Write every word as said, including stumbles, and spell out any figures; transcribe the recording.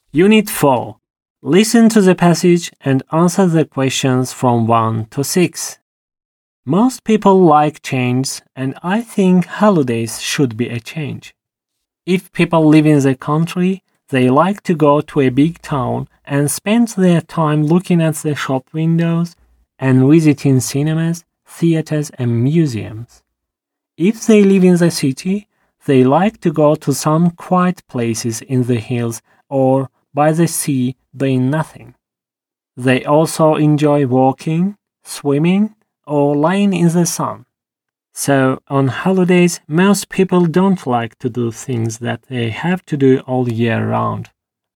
Unit four. Listen to the passage and answer the questions from one to six. Most people like change, and I think holidays should be a change. If people live in the country, they like to go to a big town and spend their time looking at the shop windows and visiting cinemas, theaters, and museums. If they live in the city, they like to go to some quiet places in the hills or by the sea doing nothing. They also enjoy walking, swimming, or lying in the sun. So, on holidays, most people don't like to do things that they have to do all year round.